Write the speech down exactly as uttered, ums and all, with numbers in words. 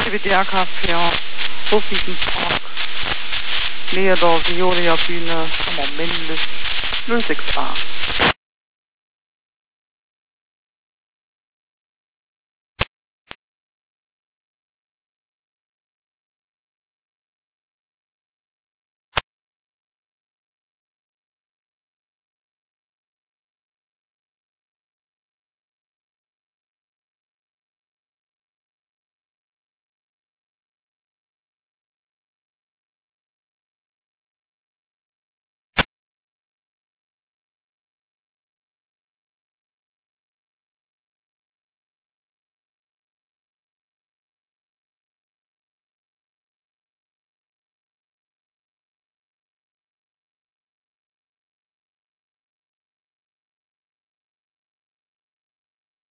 D V D-Café, Russischen-Park, Nähe der Violia-Bühne, am Männlich, null sechs a.